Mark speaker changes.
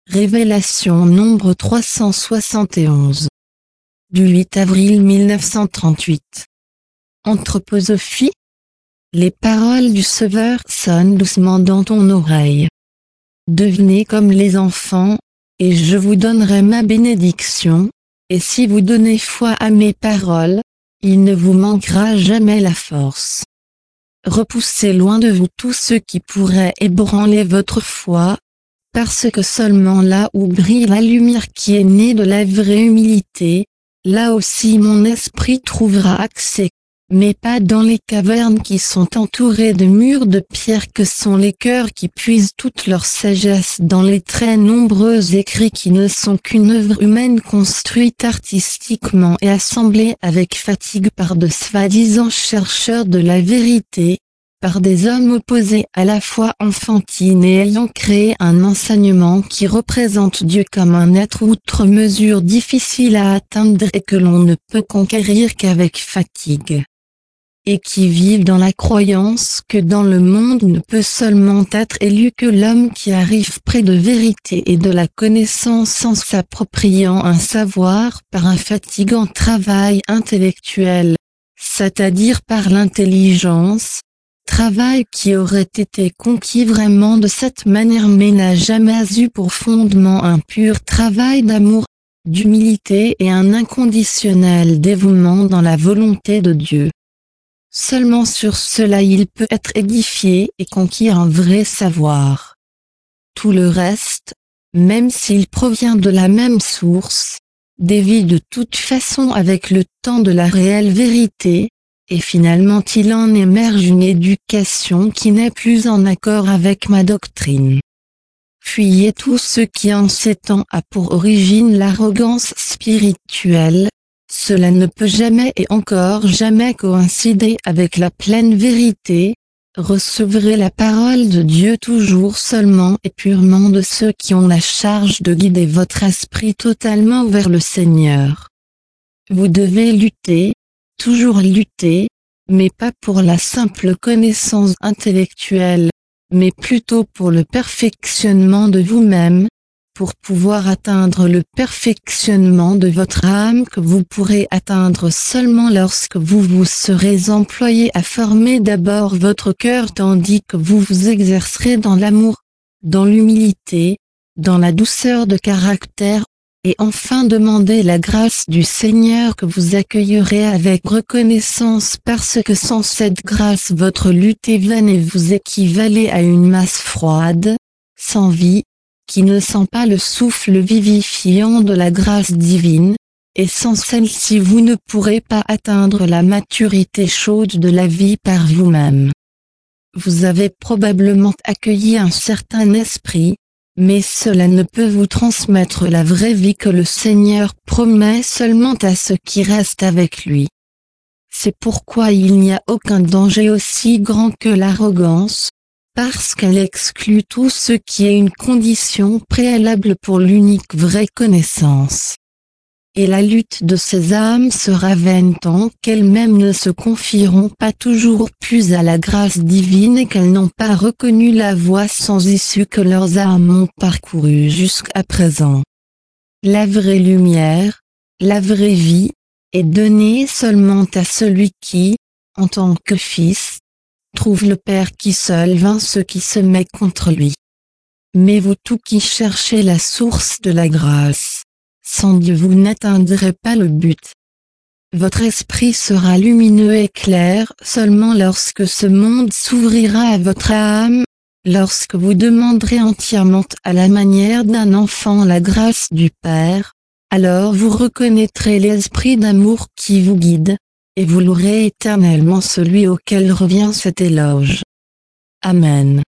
Speaker 1: Révélation nombre 371. Du 8 avril 1938. Anthroposophie. Les paroles du Sauveur sonnent doucement dans ton oreille. Devenez comme les enfants, et je vous donnerai ma bénédiction, et si vous donnez foi à mes paroles, il ne vous manquera jamais la force. Repoussez loin de vous tout ce qui pourrait ébranler votre foi, parce que seulement là où brille la lumière qui est née de la vraie humilité, là aussi mon esprit trouvera accès, mais pas dans les cavernes qui sont entourées de murs de pierre que sont les cœurs qui puisent toute leur sagesse dans les très nombreux écrits qui ne sont qu'une œuvre humaine construite artistiquement et assemblée avec fatigue par de soi-disant chercheurs de la vérité, par des hommes opposés à la foi enfantine et ayant créé un enseignement qui représente Dieu comme un être outre mesure difficile à atteindre et que l'on ne peut conquérir qu'avec fatigue. Et qui vivent dans la croyance que dans le monde ne peut seulement être élu que l'homme qui arrive près de vérité et de la connaissance en s'appropriant un savoir par un fatigant travail intellectuel, c'est-à-dire par l'intelligence, travail qui aurait été conquis vraiment de cette manière mais n'a jamais eu pour fondement un pur travail d'amour, d'humilité et un inconditionnel dévouement dans la volonté de Dieu. Seulement sur cela il peut être édifié et conquérir un vrai savoir. Tout le reste, même s'il provient de la même source, dévie de toute façon avec le temps de la réelle vérité, et finalement il en émerge une éducation qui n'est plus en accord avec ma doctrine. Fuyez tout ce qui en ces temps a pour origine l'arrogance spirituelle. Cela ne peut jamais et encore jamais coïncider avec la pleine vérité. Recevrez la parole de Dieu toujours seulement et purement de ceux qui ont la charge de guider votre esprit totalement vers le Seigneur. Vous devez lutter, toujours lutter, mais pas pour la simple connaissance intellectuelle, mais plutôt pour le perfectionnement de vous-même, pour pouvoir atteindre le perfectionnement de votre âme que vous pourrez atteindre seulement lorsque vous vous serez employé à former d'abord votre cœur tandis que vous vous exercerez dans l'amour, dans l'humilité, dans la douceur de caractère, et enfin demandez la grâce du Seigneur que vous accueillerez avec reconnaissance parce que sans cette grâce votre lutte est vaine et vous équivalez à une masse froide, sans vie, qui ne sent pas le souffle vivifiant de la grâce divine, et sans celle-ci vous ne pourrez pas atteindre la maturité chaude de la vie par vous-même. Vous avez probablement accueilli un certain esprit, mais cela ne peut vous transmettre la vraie vie que le Seigneur promet seulement à ceux qui restent avec lui. C'est pourquoi il n'y a aucun danger aussi grand que l'arrogance, parce qu'elle exclut tout ce qui est une condition préalable pour l'unique vraie connaissance. Et la lutte de ces âmes sera vaine tant qu'elles-mêmes ne se confieront pas toujours plus à la grâce divine et qu'elles n'ont pas reconnu la voie sans issue que leurs âmes ont parcourue jusqu'à présent. La vraie lumière, la vraie vie, est donnée seulement à celui qui, en tant que fils, trouve le Père qui seul vainc ceux qui se mettent contre lui. Mais vous tous qui cherchez la source de la grâce, sans Dieu vous n'atteindrez pas le but. Votre esprit sera lumineux et clair seulement lorsque ce monde s'ouvrira à votre âme, lorsque vous demanderez entièrement à la manière d'un enfant la grâce du Père, alors vous reconnaîtrez l'esprit d'amour qui vous guide, et vous louerez éternellement celui auquel revient cet éloge. Amen.